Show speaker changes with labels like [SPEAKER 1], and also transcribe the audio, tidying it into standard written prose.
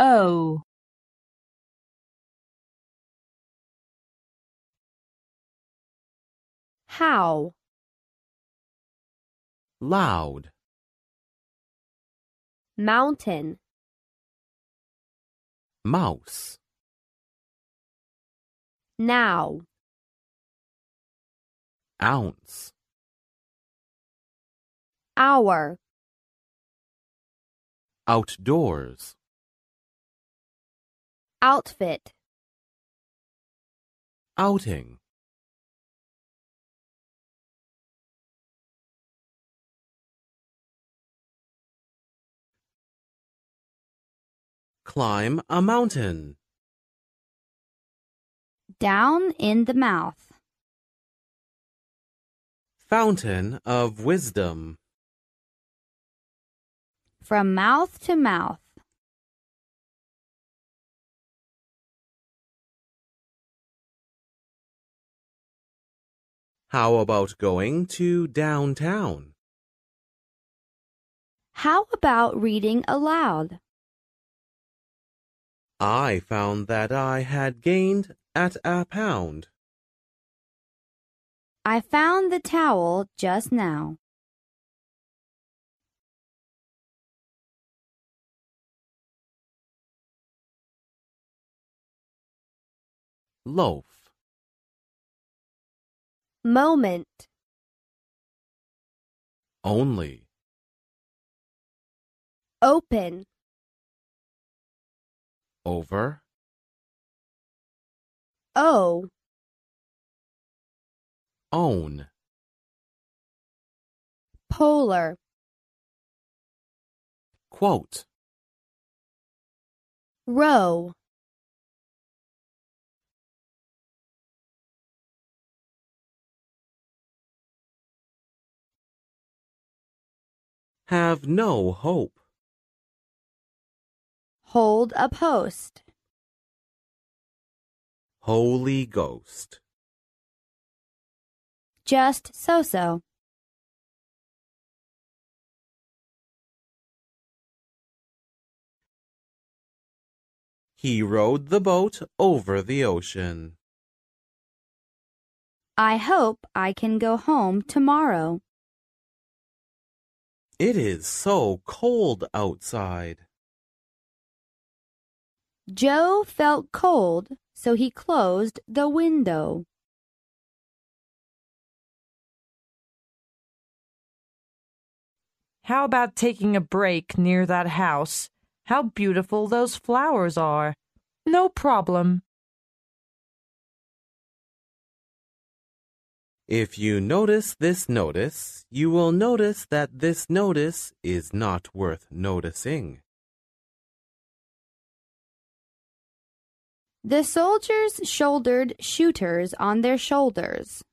[SPEAKER 1] O.
[SPEAKER 2] How.
[SPEAKER 3] Loud.
[SPEAKER 2] Mountain.
[SPEAKER 3] Mouse.
[SPEAKER 2] Now.
[SPEAKER 3] Ounce.
[SPEAKER 2] Hour.
[SPEAKER 3] Outdoors.
[SPEAKER 2] Outfit.
[SPEAKER 3] Outing. Climb a mountain.
[SPEAKER 2] Down in the mouth.
[SPEAKER 3] Fountain of wisdom.
[SPEAKER 2] From mouth to mouth.
[SPEAKER 3] How about going to downtown?
[SPEAKER 2] How about reading aloud?
[SPEAKER 3] I found that I had gained at a pound.
[SPEAKER 2] I found the towel just now.
[SPEAKER 3] Loaf.
[SPEAKER 2] Moment.
[SPEAKER 3] Only.
[SPEAKER 2] Open.
[SPEAKER 3] Over.
[SPEAKER 2] O.
[SPEAKER 3] Own.
[SPEAKER 2] Polar.
[SPEAKER 3] Quote.
[SPEAKER 2] Row.
[SPEAKER 3] Have no hope.
[SPEAKER 2] Hold a post.
[SPEAKER 3] Holy Ghost.
[SPEAKER 2] Just so-so.
[SPEAKER 3] He rowed the boat over the ocean.
[SPEAKER 2] I hope I can go home tomorrow.
[SPEAKER 3] It is so cold outside.
[SPEAKER 2] Joe felt cold, so he closed the window.
[SPEAKER 1] How about taking a break near that house? How beautiful those flowers are. No problem.
[SPEAKER 3] If you notice this notice, you will notice that this notice is not worth noticing.
[SPEAKER 2] The soldiers shouldered shooters on their shoulders.